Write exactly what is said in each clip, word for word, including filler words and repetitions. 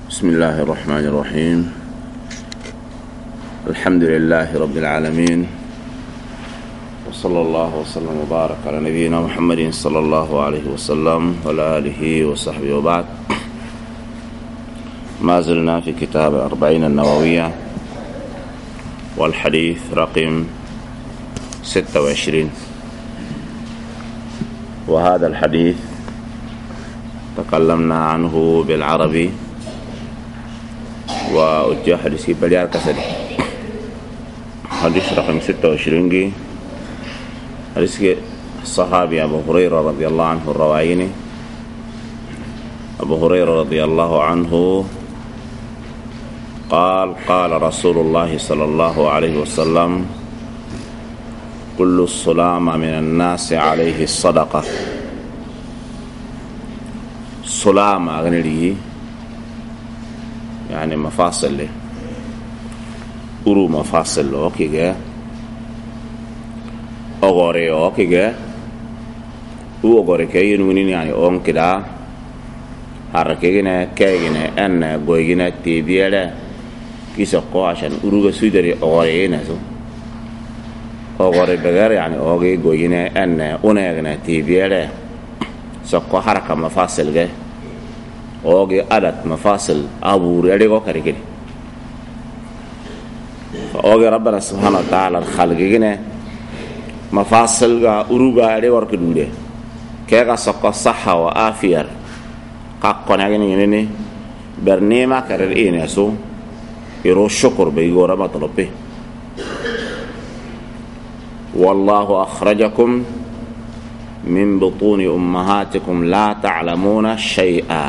بسم الله الرحمن الرحيم. الحمد لله رب العالمين، وصلى الله وسلم وبارك على نبينا محمد صلى الله عليه وسلم وعلى آله وصحبه وبعد. ما زلنا في كتاب الأربعين النووية والحديث رقم ستة وعشرين، وهذا الحديث تكلمنا عنه بالعربي وأجا حديثي بليار كسدي. حديث رقم ستة وعشرين جي حديث الصحابي أبو هريرة رضي الله عنه الروايني. أبو هريرة رضي الله عنه قال قال رسول الله صلى الله عليه وسلم: كل السلام من الناس عليه الصدقة. سلام أغني يعني مفاصل له أرو مفاصل له كيجا أغوري أو كيجا أو أغوري كي ينونين يعني أم كدا حركينا كيجنا أن غويجنا تبيلا كيسقوا عشان أرو بسودري أغوري ناسو أغوري بغير يعني أغوري غويجنا أن أناغنا تبيلا سقوا حركة مفاصل جه أوجي أدت مفاصل أبو رياليكو كريكني. فأوجي ربنا سبحانه وتعالى الخلقينه مفاصل غا أروغا ريور كدوده كيغا سقا صحة وآفير قاقنا غني برنيما كرر إينيسو يرو الشكر بيغورا مطلبه. والله أخرجكم من بطون أمهاتكم لا تعلمون شيئا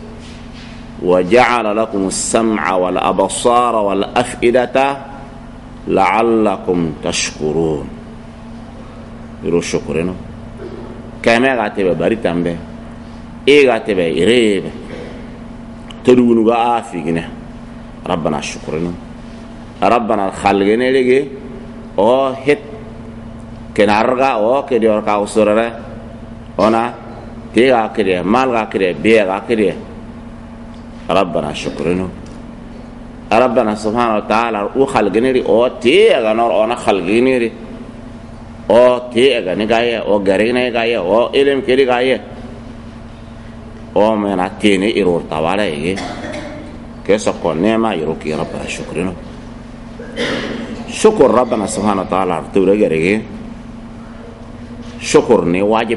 وجعل لكم السمع والأبصار والأفئدة لعلكم تشكرون. يرو شكرنا كما غاتبه بريتام به اي غاتبه يريب تدونو غافيغنا. ربنا شكرنا ربنا خلقنا لغي او هت كنارغا او كديور كاوسورا ona تيغا كريه مالغا كريه بيغا كريه. ربنا شكرنا ربنا سبحانه وتعالى وخلقني او تيغا نور انا خلقني او تيغا نغايه او غرينا غايه او علم كري غايه او منا تيني يرور تباري كيسكو نيما يروكي. ربنا شكرنا شكر ربنا سبحانه وتعالى توري غريغي شكر ني واجب.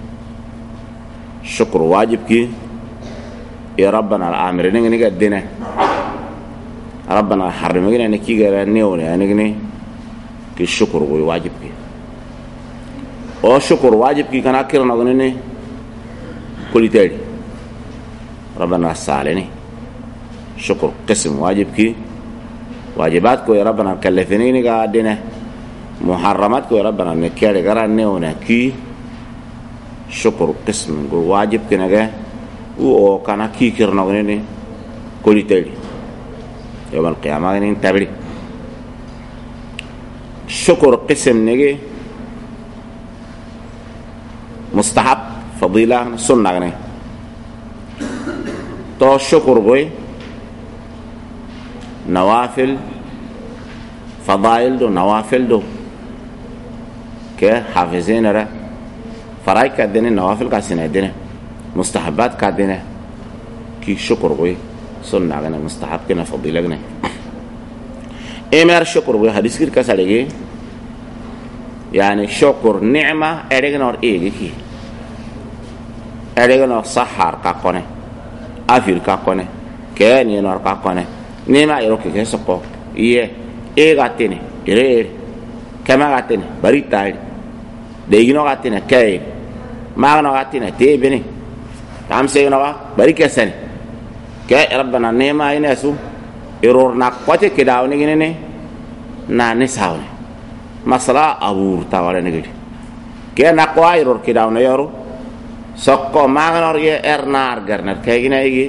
شكر واجب كي يا ربنا الامر نغني قدنا ربنا حرمنا نكي غير نيوني انغني كي شكر واجب كي او شكر واجب كي كان اكير نغني كل تالي ربنا سالني. شكر قسم واجب كي واجبات كو يا ربنا كلفني قادنا محرمات كو يا ربنا نكير غير نيوني كي شكر قسم واجب كي نغا او كان كي كير نغني كل تالي يوم القيامة غنين تابلي. شكر قسم نجي مستحب فضيلة سنة غني تو شكر بوي نوافل فضائل دو نوافل دو كي حافظين را فرايك كدين نوافل كاسين دين مستحبات كدين كي شكر بوي سنة غنى مستحب كنا فضيلة غنى. إمر شكر بوي حديث كير كسالي يعني شكر نعمة أريغنور إيه كي أريغنور صحار كاكونة أفير كاكونة كأن ينور كاكونة نعمة يروكي كيسكو إيه إيه غاتيني إيه كما غاتيني بريتاي ديغنو غاتيني كاي ماغنو غاتيني تيبيني تامسيغنو بريكساني كي ربنا نيما ينسو يرور ناقوتي كداو نيجيني نا نساوني مسلا أبور تاوالي نيجي كي ناقوا يرور كداو نيورو سوكو ماغنور يه ارنار غرنر كي يجي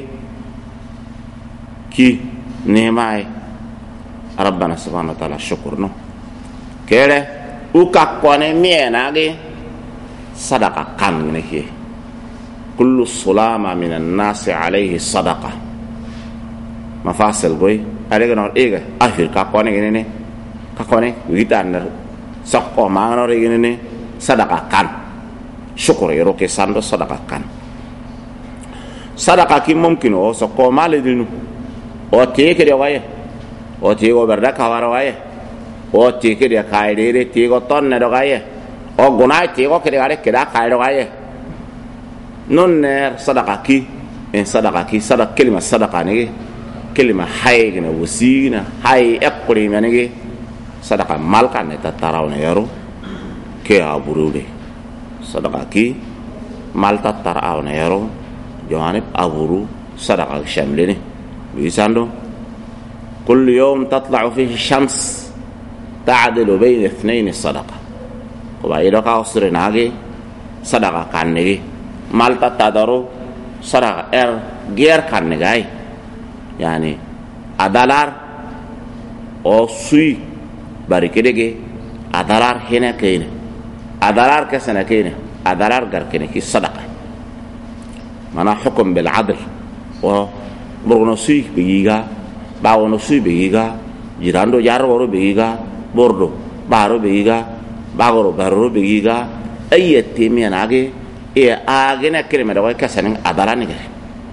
كي نيما ربنا سبحانه وتعالى شكر نو كيله وكاكواني ميناغي صدقة كان نكي كل السلام من الناس عليه صدقة mafasal goy ale no ega afir ka kone gene ka kone witan sakko ma no re gene sadaka kan syukur yero ke sando sadaka kan sadaka ki mumkin o sakko male dinu o te ke de waye o te go berda ka war waye o te ke de kai de te go ton ne do waye o gunai te go ke de are ke da kai do waye non ne sadaka ki en sadaka ki sadaka kelima sadaka ne kelima haygna wasina hay ekuri menege sadaka malka ne tatarawne yaro ke aburude sadaka ki malta tarawne yaro johanib aburu sadaka shamlene bisando كل يوم تطلع فيه الشمس تعدل بين اثنين الصدقة وبعيدا قاصر ناجي صدقة كانني مالتا تدارو صدقة ار غير كانني يعني adalar o sui barikidege adalar hina kene adalar kasana kene adalar gar kene ki sadaqa mana hukum bil adl wa burno sui biga bawono sui biga jirando jarro biga bordo baro biga bagoro baro biga ayati mianage e agena kelma da kasana adalani gare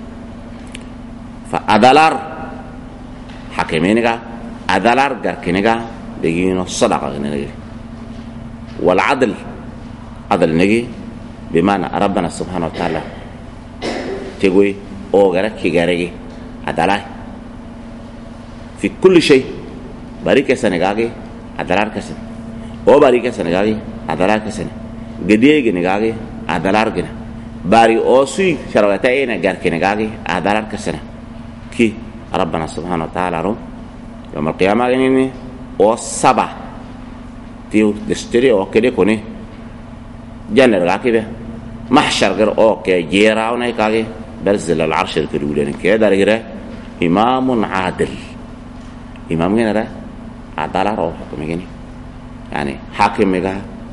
fa adalar حكمينك عدلار غركنيغا بيجينو صدقه نيجي والعدل عدل نيجي بمعنى ربنا سبحانه وتعالى تقول او غرك غرغي عدل في كل شيء بارك سنغاغي عدلار كسن او بارك سنغاغي عدلار كسن غديغي نغاغي عدلار غنا باري او سي شروتاينا غركنيغاغي عدلار كسن كي ربنا سبحانه وتعالى رو يوم القيامة إني أو سبعة تيو دستري أو كده كوني جنر راكبه محشر غير أو كجيرا وناي كاجي برزل العرش الكريم كده دارجره إمام عادل إمام جنرا عدالة رو حكم جني يعني حاكم مجا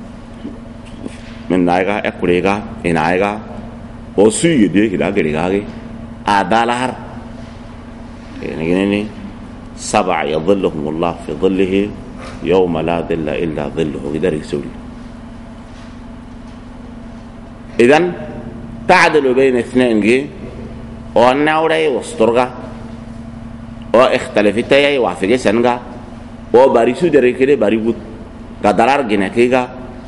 من نايجا أكليجا إنايجا أو سوي ده كده كده كاجي عدالة يعني سبع يظلهم الله في ظله يوم لا ظل إلا ظله قدر يسولي إذن تعدل بين اثنين جي والنوري واسترغا واختلفتي وعفقي سنغا وباريسو دري كده باريبوت قدرار جنكيغا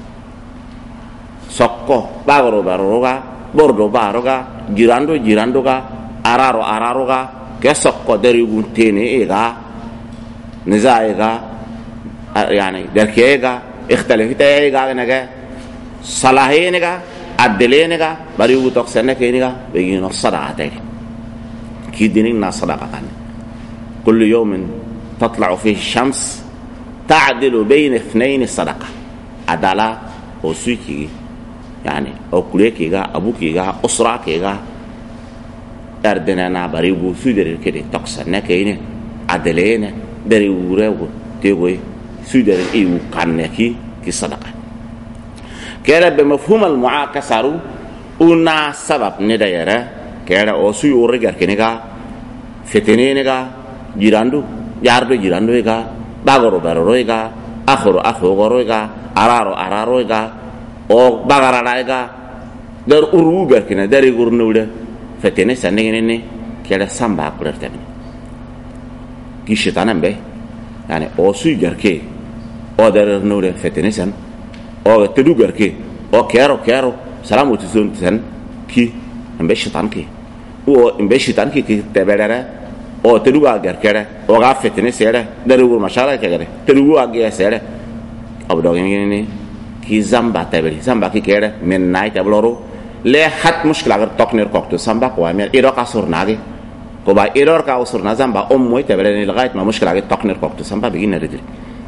سقو باغرو باروغا بوردو باروغا جيراندو جيراندوغا araro araroga كسق دريقون تاني إيغا نزايغا يعني دركيغا اختلفت إيغا نغا صلاحينغا عدلينغا بريو تقسنة كينغا بيجينا الصدقة كي ديننا صدقة كل يوم تطلع فيه الشمس تعدل بين اثنين الصدقة عدالة وسوكي يعني أو كليكيغا أبوكيغا أسراكيغا أردنا بريو سودر كده تقصنا كينه عدلينا بريو ريو تيجي سودر إيو كانكي كصدقة كده بمفهوم المعاكسة ونا سبب ندايره كده أسوي أورجع كنيكا فتنينكا جيراندو جاردو جيراندو إيكا باغرو باغرو إيكا أخرو أخرو غرو إيكا أرارو أرارو إيكا أو باغرانا إيكا در أروبر كنا در يقولون فتنة سنة كده سامبا كلرتمن كيشتانم به يعني أوسي جركي أو در نور فتنة سن أو تدو جركي أو كيرو كيرو سلام وتزون سن كي إمبشتان كي أو إمبشتان كي كي تبلره أو تدو جركره أو غاف فتنة سيره در يقول مشارة كده تدو أجي سيره أبو داعين كي زامبا تبلي زامبا كي كده من ناي تبلورو le hat mushkila gar tokner kokto samba ko amel iro ka surnage ko ba iro ka surna zamba om moy tabelani lagayt ma mushkila gar tokner kokto samba bigin ridri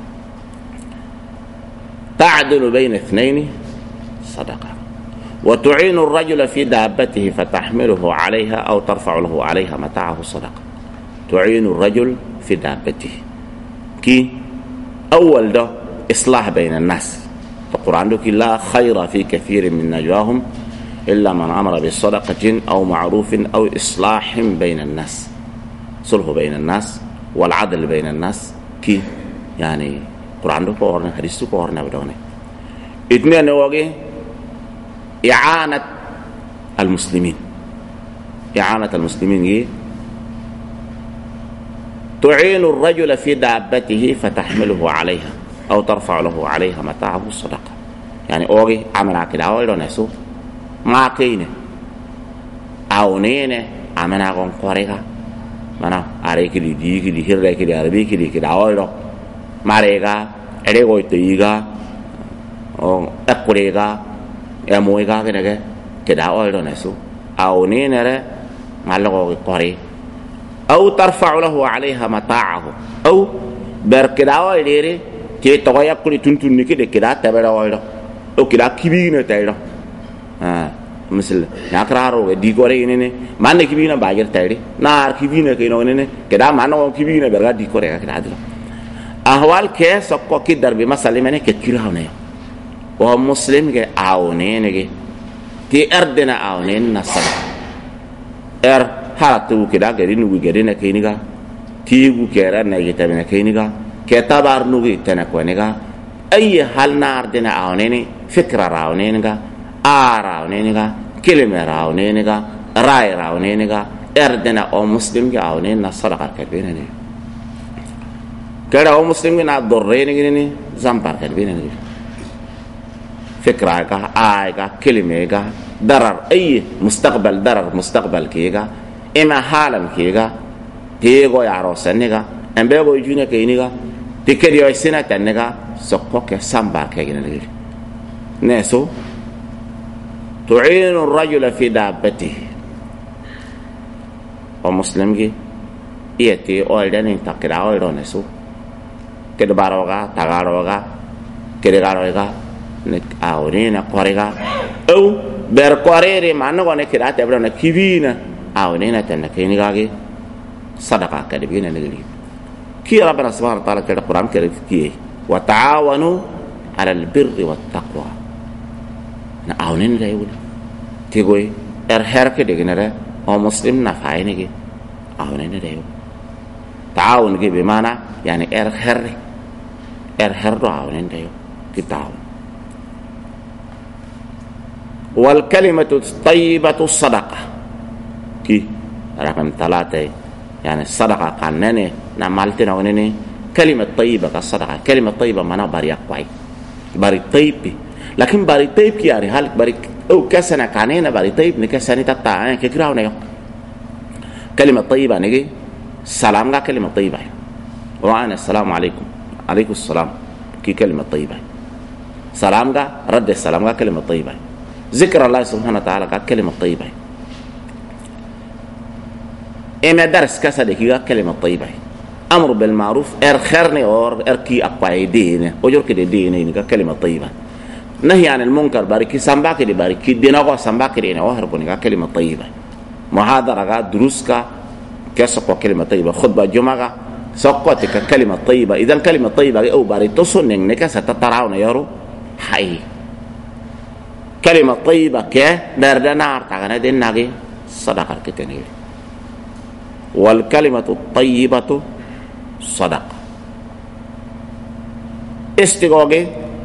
ta'dilu bayna ithnayn sadaqa wa tu'inu ar-rajula fi dabbatihi fatahmiluhu 'alayha aw tarfa'u lahu 'alayha mata'ahu sadaqa tu'inu ar-rajul fi dabbatihi ki awwal da islah bayna an-nas القرآن يقول لا خير في كثير من نجواهم إلا من أمر بصدقة أو معروف أو إصلاح بين الناس صلح بين الناس والعدل بين الناس كي يعني قرآن دو كورنا حديث دو كورنا بدونه. اثنين نواجه إعانة المسلمين. إعانة المسلمين إيه؟ تعين الرجل في دابته فتحمله عليها أو ترفع له عليها متاعه الصدقة. يعني أوجي عمل كده أو يلون يسوع ما كينه أو نينه عمل عن قريقة mana are kili di kili hirre kili arabi kili kili awiro marega ere go tiga o akurega emoiga kenege keda awiro nesu awni nere malago qori aw tarfa'u lahu 'alayha mata'ahu aw berkeda awire ke to yakuli tuntun ni kide keda tabera awiro o kida kibine tayro ah مثل ناكرارو دي كوري نيني ما نكبينا باجر تايري نار كبينا كينو نيني كدا ما نو كبينا برغا دي كوري كدا ادلو احوال كيس كو كي دربي مسالي مني كتيرا هنا و مسلم كي اونين كي تي اردنا اونين نصر ار حالتو كدا غري نوغي غرينا كينيغا تيغو كيرا نايجي تابنا كينيغا كتابار نوغي تنكونيغا اي حال نار دنا اونين فكره راونينغا ara oneniga kelime ra oneniga rai ra oneniga erdena o muslim ga onen na sadaqa kalbina ne kada o muslim ga na dorreni ni zampar kalbina ne fikra ga ai ga kelime ga darar ay mustaqbal darar mustaqbal kiga ima halam kiga tego ya rosaniga embe go juna kiniga tikedi o sina taniga sokko ke samba kagina ne neso تعين الرجل في دابته ومسلم جي يأتي أولدني تقرأ أولدنسو كده باروغا تغاروغا كده غاروغا أولين قريغا أو برقريري ما نغني كده تبرنا كيبينا أولين تنكيني غاغي صدقة كده بينا نغلي كي ربنا سبحانه وتعالى كده القرآن كده كي وتعاونوا على البر والتقوى أولين لا يقول تقول إرهار كده جنرا أو مسلم نفعينه كي أولين لا يقول تعاون كي بمعنى يعني إرهار إرهار رو أولين لا يقول كتعاون والكلمة الطيبة الصدقة كي رقم ثلاثة يعني الصدقة قنني نعملتنا ونني كلمة طيبة كالصدقة كلمة طيبة معناها باري أقوي باري طيب لكن باري طيب كي يعني هل باري أو كسنة كانينا باري طيب نكسنة تطاعين كيكراو نيو كلمة طيبة نجي سلام لا كلمة طيبة وعنا السلام عليكم عليكم السلام كي كلمة طيبة سلام لا رد السلام لا كلمة طيبة ذكر الله سبحانه وتعالى كلمة طيبة إما درس كسر كي كلمة طيبة أمر بالمعروف إرخرني أور إركي أقوى دين وجر كده دين كلمة طيبة نهي عن المنكر باركي سامباكي دي باركي ديناغو سامباكي دي وهربوني كلمة طيبة محاضرة دروسك كسقوا كلمة طيبة خطبة جمعة سقوتك كلمة طيبة إذا كلمة طيبة أو باري تصن إنك ستتراون يارو حي كلمة طيبة كه دردنا ارتغنا دين ناقي صدقة كتنير والكلمة الطيبة صدقة استقوغي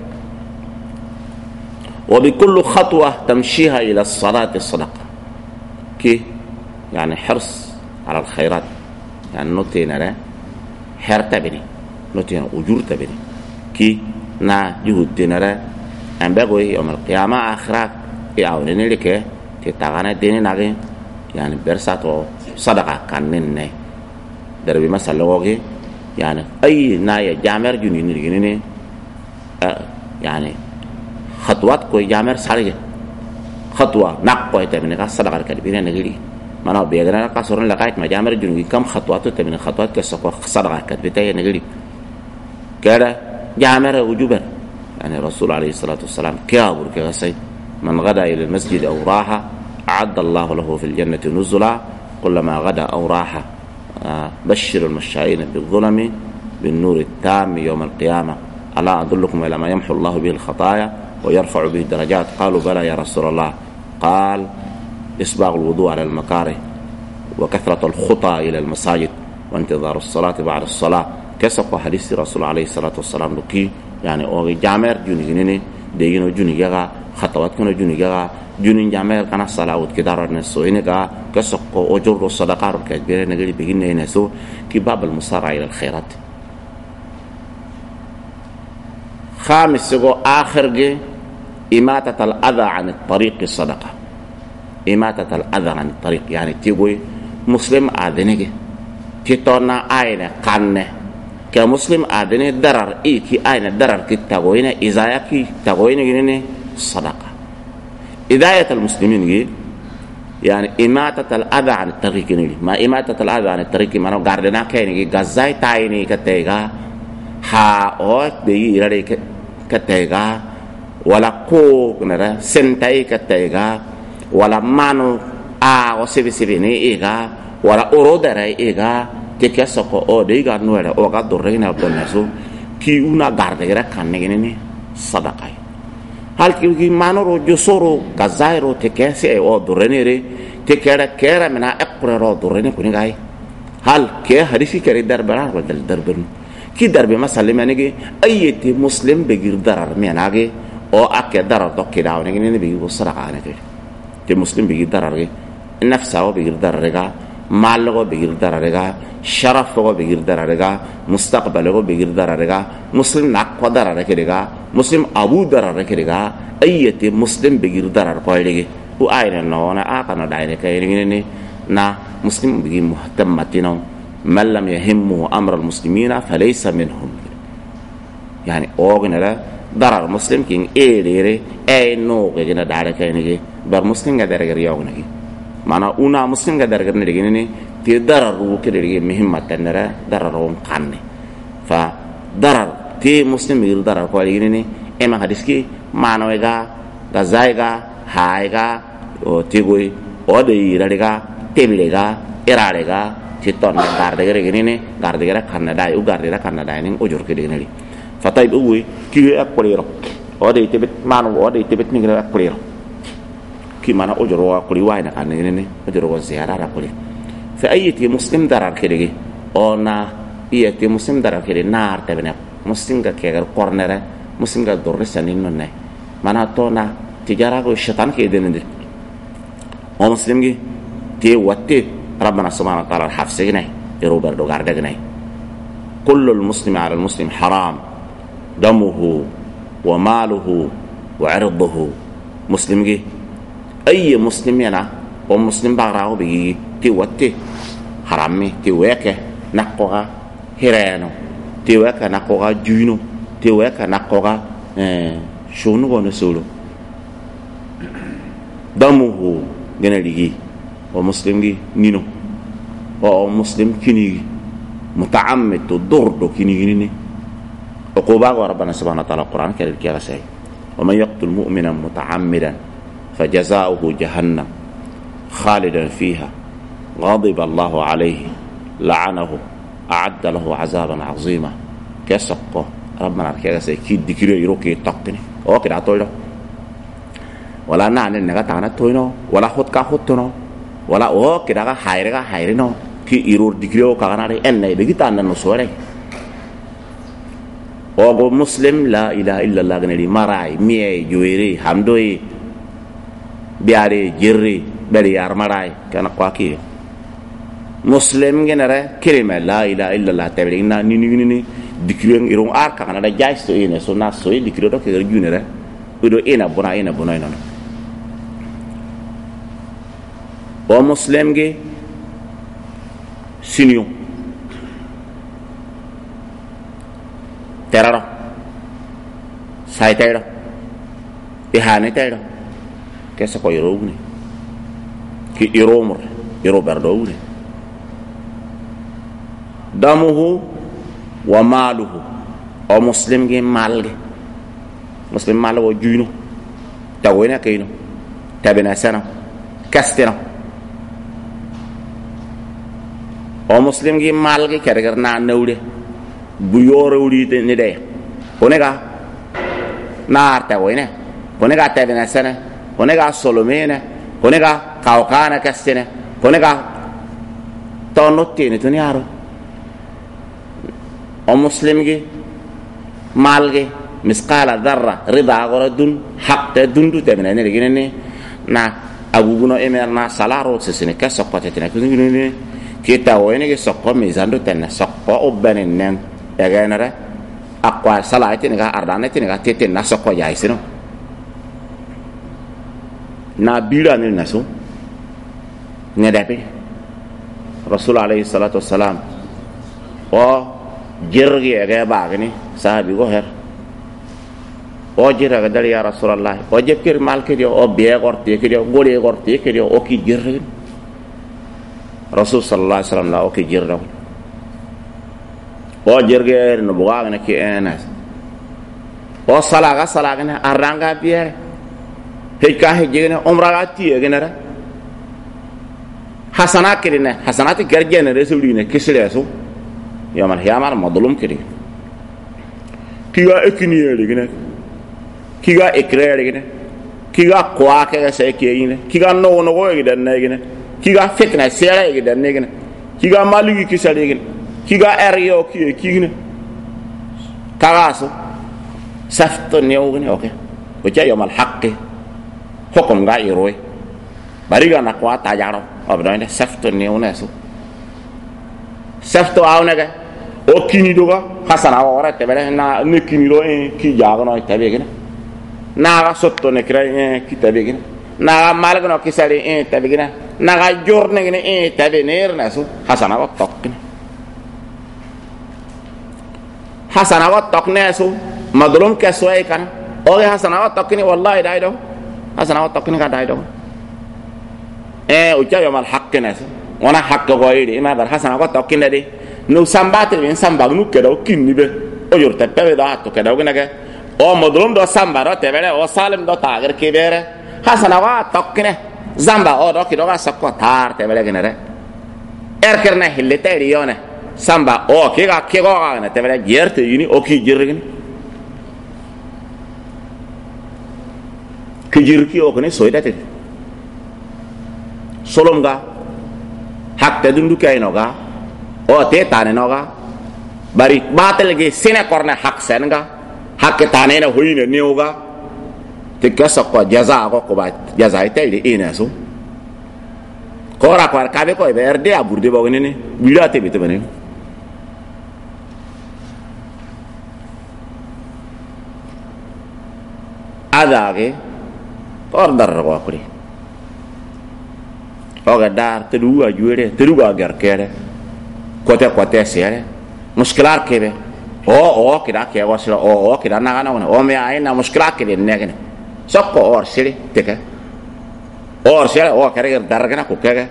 وبكل خطوة تمشيها إلى الصلاة الصدقة كي يعني حرص على الخيرات يعني نوتينا لا حر تبني نوتينا أجور تبني كي نا يهودنا لا أن بقوي يوم القيامة آخرات يعاونني لك تتغنى ديني ناقي يعني برساتو صدقة كانين دربي مثلا لوغي يعني أي نايا جامر جنين جنين أه يعني خطوات كوي جامر سارجة خطوة نقوة تبني كاس صدقة كالبينة نجري ما نو بيجرنا كاسورن لقايت ما جامر جنوي كم خطوات تبني خطوات كسقوا صدقة كالبيتة نجري كذا جامر وجبر يعني الرسول عليه الصلاة والسلام كابر كغسي من غدا إلى المسجد أو راحة أعد الله له في الجنة نزلا كلما غدا أو راحة بشر المشائين بالظلم بالنور التام يوم القيامة ألا أدلكم إلى ما يمحو الله به الخطايا ويرفع به الدرجات قالوا بلى يا رسول الله قال إسباغ الوضوء على المكاره وكثرة الخطى إلى المساجد وانتظار الصلاة بعد الصلاة كسق حديث رسول عليه الصلاة والسلام لكي يعني أو جامر جوني جنيني دينو جوني جاga خطوات كنا جوني جاga جوني جامر كنا صلاة وكدار النسوين جا كسق أجر الصدقة كبيرة نقول بيجينا نسو كباب المسارع إلى الخيرات. خامس جو آخر جي إماتة الأذى عن الطريق الصدقة. إماتة الأذى عن الطريق يعني تيجي مسلم آذنه تيتونا أين قنة كمسلم آذنه درر إيه كي أين درر كي تقوينه إزايا كي تقوينه جنينه صدقة. إداية المسلمين جي يعني إماتة الأذى عن الطريق نيجي ما إماتة الأذى عن الطريق ما نو غاردنا كيني غزاي تايني كتيجا ها أو بيجي يرى كتيجا ولا كو نرى سنتاي كتيجا ولا مانو آ أو سبي سبي ني إيجا ولا أورودري إيجا تكسكو أو ديجا نوير أو قدرينا بنسو كي ونا غاردنا كان نيجي صدقة. hal ki manoro josoro gazairo tekese o dorenere tekera kera mena eqrero dorene kuni gai hal ke hadisi kere darbara wal darbun ki darbe masalle menege ayeti muslim begir darar menage o akke darar dokki dawne ngene be go saraqa ne te muslim begir darar ge nafsa o begir darar ga mal go begir darar ga sharaf go begir darar ga mustaqbal go begir darar ga muslim nak ko darar ke ga muslim abu darar ke ga ayati muslim begir darar ko lege u ayna no na aqana daine kay ngene na muslim begi muhtammatino man lam yahimmu amr almuslimina falaysa minhum yani ogna la darar muslim kin erere ay no ke gina dare kay nege bar muslim ga darar yogna gi mana una muslim ga darar ne ngene ti darar ru ke lege muhimmatan nara darar on kanne fa darar ti muslim begir darar ko lege ne ema hadiski manoega gazaiga haiga o tigoi o de irarega tebilega erarega titon gardegere gene gardegere kanada u gardegere kanada ni ujur ke deneli fatay buwi ki akuliro o de tebet mano o de tebet ni gere akuliro ki mana ujur wa kuli wayna kan ne ujur wa ziyara ra kuli fa ayati muslim darar kedege ona iyati muslim darar kede nar tebene muslim ga kegar cornere muslim ga dorre sanin nonne mana tona tijara ko shaitan ke denende o muslim gi te watte rabbana subhanahu wa ta'ala hafsina yero bardo gardagne kullu almuslimi ala almuslim haram damuhu wa maluhu wa irduhu muslim gi ay muslim yana o muslim bagarawo bi te watte harami te weke nakoga hireno te weka nakoga juino te weka nakoga eh shonu gono solo damuhu gena ligi o muslim gi nino o muslim kini mutaammid durdo kini ni uquba wa rabbana subhanahu wa ta'ala quran kare kiya sai wa man yaqtul mu'mina mutaammidan fajazaohu jahannam khalidan fiha ghadiba Allahu alayhi la'anahu a'adda lahu 'azaban 'azima kasaqqa rabbana kiya sai ki dikire yiro ke taqtini o kida toydo wala nane naga tana toyno wala hot ka hotno wala o kida ga hayre ga hayre no ki irur dikrio ka ganare enne be gitana no sore o go muslim la ilaha illa allah ganari marai miye joire hamdoyi biare jirri bari yar marai kana kwa ki muslim genere kelima la ilaha illa allah tabiri na ni ni ni dikrio irun ar ka ganada jaisto ine so na so dikrio do ke junere udo ina bona ina bona ina o muslim ge sinyo teraro saitero ihane tero kesa ko yorogni ki iromur iro bardowni damuhu wa maluhu o muslim ge malge muslim malo wo juino tawena kayno tabena sana kastena o muslim gi malge kerger na nawde bu yore wuri te ni de onega na tawena onega tabena sana onega solomene onega kawkana kastena onega tonotti ni tuniaro o muslim gi malge misqala dharra rida gora dun hakta dundu temene ne gine na aguguno emerna salaro sesene ka sokote tena kuzini kita wene ge sokko mizando tenna sokko obbanen nen egenara akwa salaiti ne ga ardane tene ga tete na sokko yaisino na bira ne naso ne dape rasul alayhi salatu wassalam o jirgi ege bagni sahabi go her o jira ga dal ya rasulullah o jekir mal ke dio o be gorti ke dio gole gorti ke dio o ki jirgi rasul sallallahu alaihi wasallam la o ki jirdo o jirgi no buga ne ki enas o salaga salaga ne aranga biere he ka he jene umra ga ti ege nara hasana kirine hasanati garjene resuline kisire so yaman hiyamar madlum kiri kiga ekiniye ligine kiga ekre ligine kiga kwa ke se kiyine kiga no no go gidan ne gine kiga fitna sere gidan ne gine kiga maligi kisale gine kiga eryo kiye kigine kagaso safto ne ogine okay o ja yamal haqqi hukum ga iroi bariga na kwa tajaro abdane safto ne onaso safto awnega o kini doga hasana ora tebere na ne kini ro en ki jagno tabe gina na ga sotto ne kra en ki tabe gina na ga malgno ki sari en tabe gina na ga jorne gina en tabe ner na su hasana wa tok hasana wa tok ne su madlum ka soy kan o ga hasana wa tok ni wallahi dai do hasana wa tok ni ka dai do e o ja yamal haqqina su wana haqqo go ide ma bar hasana wa tok ni de no sambate ben samba nu kedo kinni be o yorta tabe da to kedo gina ke o modlum do samba ro tebere o salim do tager ke bere hasana wa tokkne zamba o do kido ga sakko tar tebere gina re erkerne hillete riyone samba o ke ga ke go ga na tebere yerte yini o ki jirgin ki jirki o kone soydate solom ga hakte dundu kayno ga o te tane noga bari batel ge sene korne hak senga hak tane na hoine neoga te kasa ko jaza ko ko ba jaza ite ile ina so kora kwar kabe ko be erde aburde bo ne bida te bete bene adage or dar ko kuri o ga dar te duwa juere te duwa gar kere kote kote sere muskilar kebe o o kida ke wasira o o kida na na o me ay na muskilar kebe negene sokko or sire teke or sire o kare dargana ko kege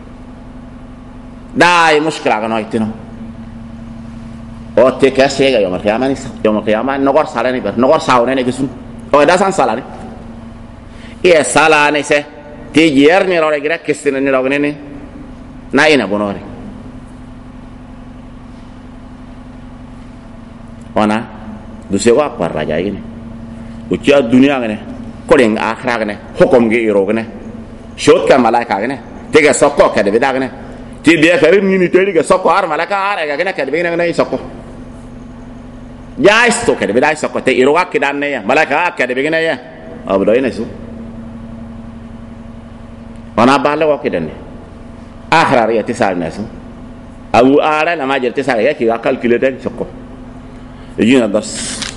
dai muskila no itino o teke sega yo mar yamani yo mar yamani no gor salani ber no gor sawne ne gisun o da san salani e salani se ti yerni ro re gra kestene ni ro ne na ina bonore ona duse wa par raja ini ucia dunia ngene koleng akhira ngene hukum ge iro ngene shot ka malaika ngene tega sokko ka de beda ngene ti biya karim ni teli ga sokko ar malaika ar ga ngene ka de ngene sokko ya isto ka de beda sokko te iro ga kidan ne ya malaika ka de ngene ya abdo ina su ona bale wa kidan ne akhira ya tisal nasu abu ara la majir tisal ya ki ga calculate sokko yina das